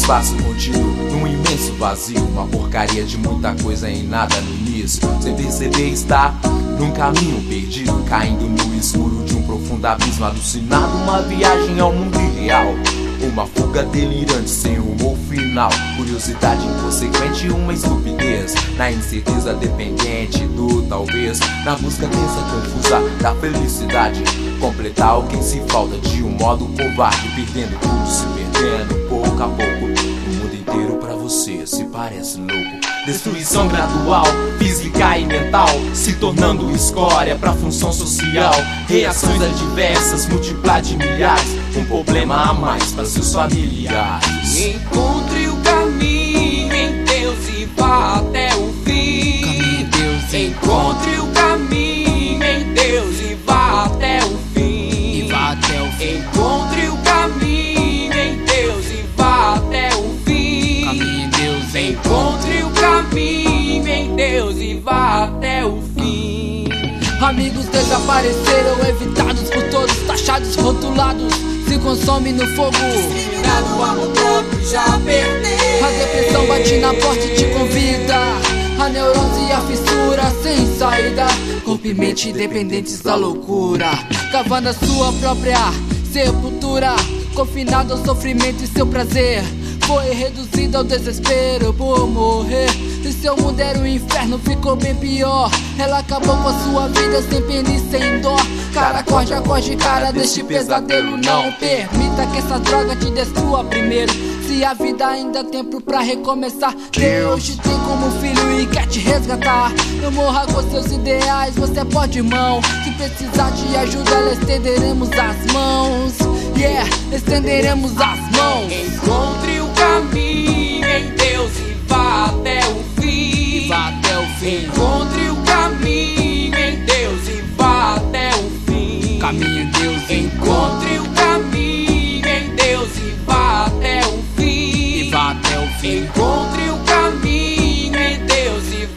espaço contido num imenso vazio, uma porcaria de muita coisa em nada no início. Sem perceber está num caminho perdido, caindo no escuro de um profundo abismo alucinado. Uma viagem ao mundo irreal, uma fuga delirante sem rumo final. Curiosidade inconsequente, uma estupidez na incerteza dependente do talvez, na busca tensa confusa da felicidade. Completar o que se falta de um modo covarde, perdendo tudo, se perdendo pouco a pouco. O mundo inteiro pra você se parece louco. Destruição gradual, física e mental, se tornando escória pra função social. Reações adversas, múltiplas de milhares, um problema a mais para seus familiares. Encontre o caminho em Deus e vá até o fim. Caminho em Deus, encontre o caminho em Deus e vá até o fim. E vá até o fim. Encontre o caminho em Deus e vá até o fim. Caminho em Deus, encontre o caminho em Deus e vá até o fim. Amigos desapareceram, evitados por todos, taxados, rotulados, se consome no fogo. Discriminado, amor próprio já perdeu. A depressão bate na porta e te convida. A neurose e a fissura sem saída. Corpo e mente dependentes da loucura, cavando a sua própria sepultura. Confinado ao sofrimento e seu prazer, foi reduzido ao desespero por morrer. E seu mundo era um inferno, ficou bem pior. Ela acabou com a sua vida sem pena e sem dó. Cara, acorde, cara deste pesadelo. Não permita que essa droga te destrua primeiro. Se a vida ainda tem tempo pra recomeçar, Deus te tem como filho e quer te resgatar. Não morra com seus ideais, você pode, irmão. Se precisar de ajuda, estenderemos as mãos. Yeah, estenderemos as mãos. Encontre o caminho em Deus e vá até o fim. E vá até o fim. Encontre o caminho em Deus e vá até o fim. Caminho em Deus, encontre o caminho em Deus e vá até o fim. E vá até o fim. Encontre o caminho em Deus e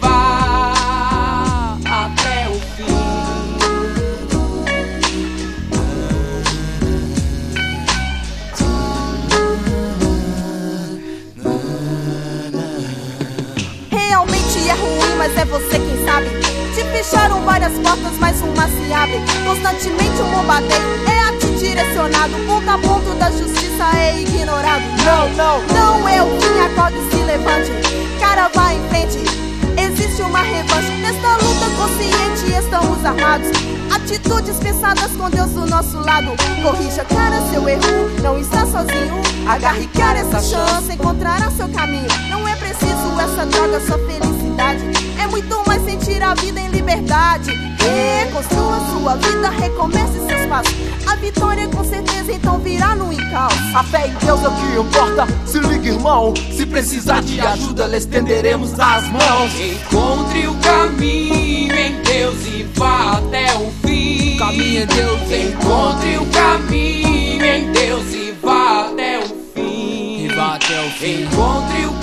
vá até o fim. Realmente é ruim, mas é você quem sabe. Te fecharam várias portas, mas uma se abre. Constantemente um bombardeio é a ti direcionado. Ponto a ponto da justiça é ignorado. Não é o fim, acorde e se levante. Cara, vai em frente, existe uma revanche. Nesta luta consciente estamos armados. Atitudes pensadas com Deus do nosso lado. Corrija, cara, seu erro, não está sozinho. Agarre, cara, essa chance, encontrará seu caminho. Não é preciso essa droga, sua felicidade. É muito mais sentir a vida em liberdade. Reconstrua sua vida, recomece seus passos. A vitória com certeza então virá no encalço. A fé em Deus é o que importa, se liga, irmão. Se precisar de ajuda, lhe estenderemos as mãos. Encontre o caminho em Deus e vá até o fim. Caminho em Deus, encontre o caminho em Deus e vá até o fim. E vá até o fim. Encontre o